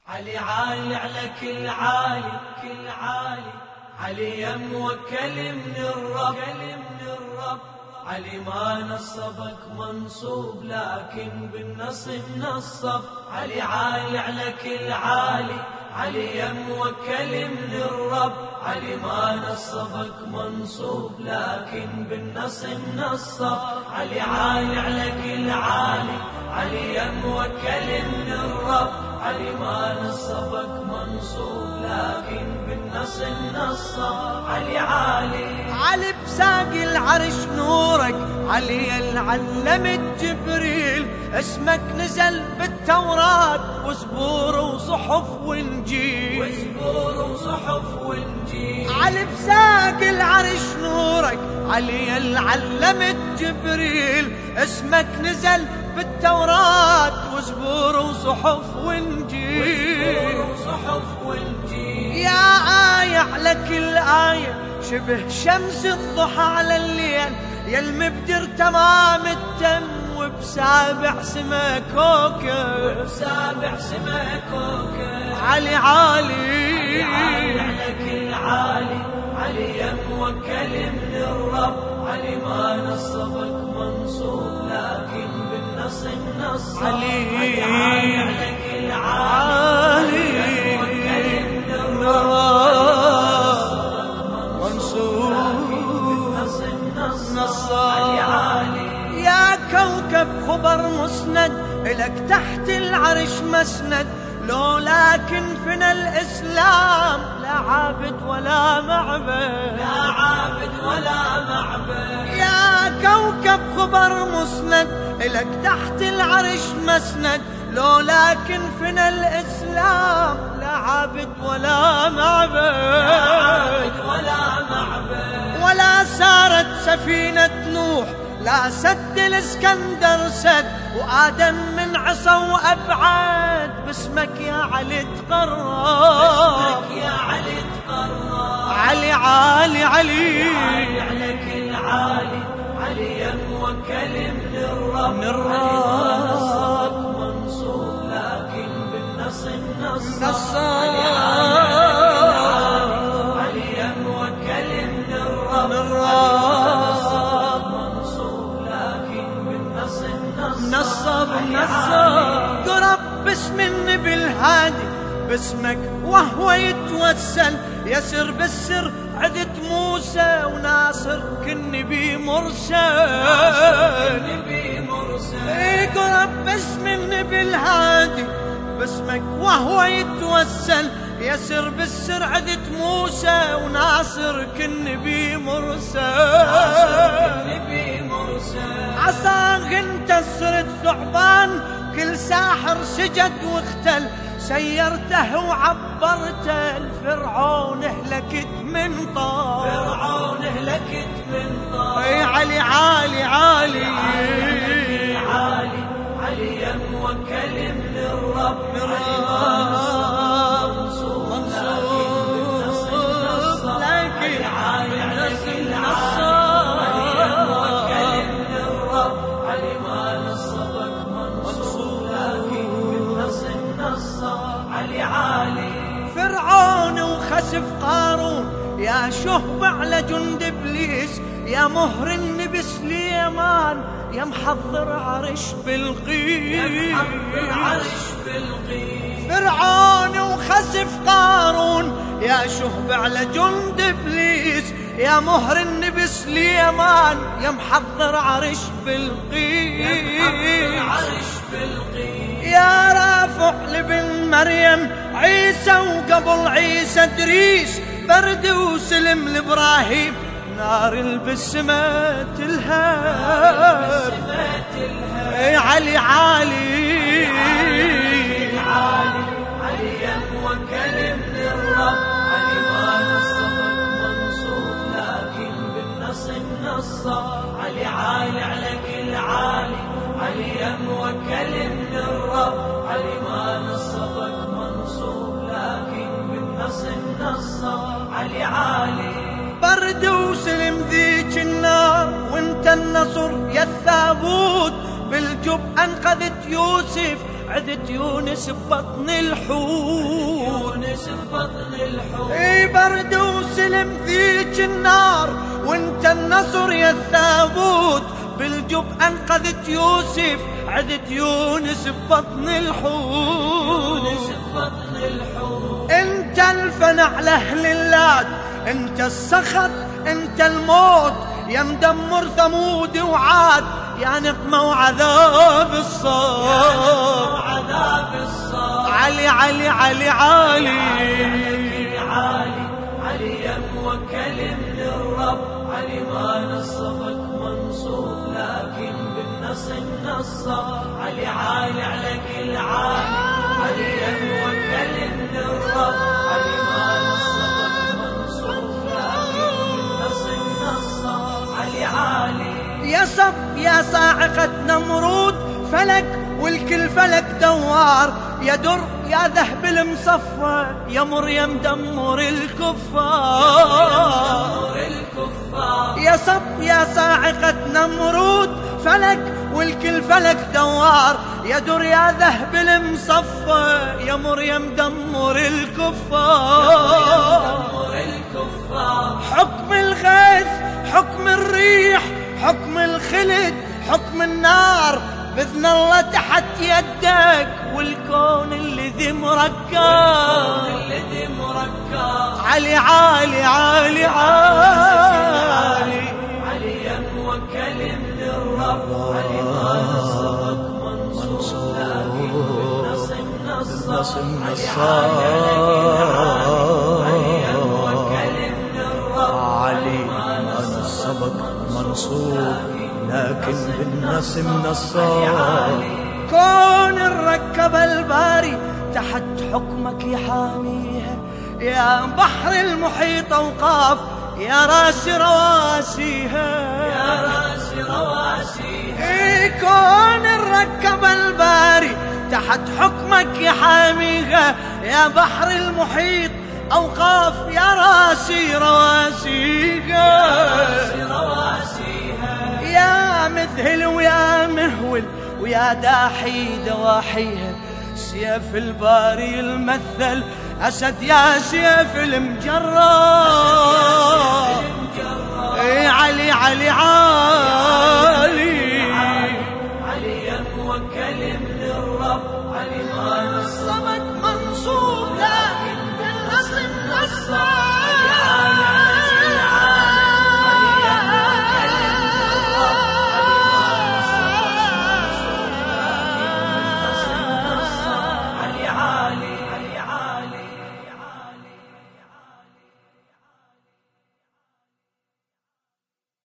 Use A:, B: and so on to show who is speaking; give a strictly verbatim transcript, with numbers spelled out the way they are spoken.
A: علي عالي على كل عالي كل عالي، علي يا موكل من الرب من الرب. علي ما نصبك منصوب لكن بالنصب نصب. علي عالي على كل عالي، علي يا موكل من الرب. علي ما نصبك منصوب لكن بالنصب نصب. علي عالي على كل عالي، علي يا موكل من الرب. علي ما نصبك منصوب لكن بالنصب نصب. علي عالي
B: علي بساق العرش نورك، علي العلمت جبريل. اسمك نزل بالتوراة وزبور وصحف وانجيل
A: وزبور وصحف وانجيل.
B: علي بساق العرش نورك، علي العلمت جبريل. اسمك نزل بالتوراة وزبور وصحف وانجيل
A: وصحف وانجيل.
B: يا آية على كل آية، شبه شمس الضحى على الليل. يا المبدر تمام التم وبسابع سما كوكب
A: وبسابع سما كوكب.
B: علي عالي
A: علي عالي على كل عالي، علي يا موكل من الرب. علي ما نصبك منصوب لكن بالنصب نصب.
B: علي
A: عالي على كل عالي، علي موكل من الرب.
B: منصوب
A: بالنصب
B: نصب.
A: علي عالي
B: يا كوكب خبر مسند، إلك تحت العرش مسند. لولاكن فينا الإسلام لا عابد ولا معبد،
A: لا عابد ولا معبد.
B: يا كوكب خبر مسند، إلك تحت العرش مسند. لولاكن فينا الإسلام لا عابد ولا معبد،
A: لا عابد ولا معبد.
B: ولا سارت سفينة نوح، لا سد الاسكندر سد. وآدم من عصا وأبعد، باسمك يا علي تقرب.
A: باسمك يا علي تقرب.
B: علي عالي علي
A: عالي على كل عالي، علي يا موكل من الرب.
B: من الرب
A: منصوب لكن بالنصب نصب.
B: نصب.
A: علي عالي على كل عالي، علي يا موكل من الرب.
B: من الرب
A: منصوب لكن بالنصب نصب.
B: نصب نصب. قرب باسم النبي الهادي، باسمك وهو يتوسل. يسر بالسر عدت موسى وناصر كالنبي مرسل.
A: النبي مرسل.
B: قرب باسم النبي الهادي، باسمك وهو يتوسل. يسر بالسر عدت موسى وناصر كالنبي مرسل.
A: النبي مرسل.
B: عصاك انتصر الثعبان، كل ساحر سجد واختل. سيرته وعبرته، الفرعون اهلكت من طار.
A: فرعون اهلكت من طار.
B: اي علي عالي عالي
A: عالي عالي، علي يا موكل من الرب.
B: من الرب
A: منصوب
B: منصوب لكن
A: عالي على كل عالي، علي يا موكل من الرب. علي ما نصبك منصوب لكن بالنصب نصب. علي عالي
B: فرعون وخسف قارون، يا شهب على جند ابليس. يا مهر النبي سليمان، يا محضر عرش بلقيس.
A: محضر عرش بلقيس.
B: فرعون وخسف قارون، يا شهب على جند ابليس. يا مهر النبي سليمان، يا محضر عرش بلقيس.
A: عرش بلقيس.
B: يا رافع لبن مريم عيسى، وقبل عيسى ادريس. برد وسلم لابراهيم، نار البسمة تلهب. اي علي عالي
A: عالي، علي يا موكل من الرب. علي ما نصبك منصوب لكن بالنصب نصب. علي عالي على كل عالي، علي يا موكل من الرب. علي ما نصبك منصوب لكن بالنصب نصب. علي عالي
B: برد وسلم ذيك النار، وانت النصر يا الثابوت. بالجب انقذت يوسف، عذت يونس ببطن الحوت،
A: يونس ببطن الحوت.
B: اي برد وسلم ذيك النار وانت النصر يا الثابوت، بالجب انقذت يوسف عذت يونس ببطن الحوت،
A: يونس ببطن الحوت.
B: انت الفنع لاهل اللات، انت السخط انت الموت، يا مدمر ثمود وعاد، يا نقمة وعذاب الصار،
A: وعذاب الصار.
B: علي علي علي علي
A: علي علي يا موكل من الرب، علي ما نصبك منصوب لكن بالنصب نصب، علي عالي على كل عالي، علي يا موكل من الرب، علي ما نصبك منصوب لكن بالنصب نصب، علي عالي.
B: يا صب يا صاعقة نمرود فلك والكل فلك دوار، يا در يا ذهب المصفى، يا مريم دمر الكفار، يا صب يا صاعقة نمرود فلك والكل فلك دوار، يا در يا ذهب المصفى، يا مريم دمر الكفار. حكم الغيث حكم الريح حكم الخلد حكم النار، بإذن الله تحت يدك والكون اللي ذي مركب، علي عالي عالي عالي
A: علي يا موكل من الرب، علي ما نصبك منصوب لكن بالنصب نصب، علي يا موكل من الرب،
B: علي ما نصبك منصوب لكن بالنصب نصاب. كون الركب الباري تحت حكمك يحاميها، يا بحر المحيط اوقاف، يا راس رواسيها،
A: يا راس رواسيها.
B: إيه كون الركب الباري تحت حكمك يحاميها، يا بحر المحيط اوقاف، يا راسي رواسيها، يا مذهل ويا مهول ويا داحي دواحيها، سيف الباري المثل أسد يا سيف المجرد، اي علي علي عالي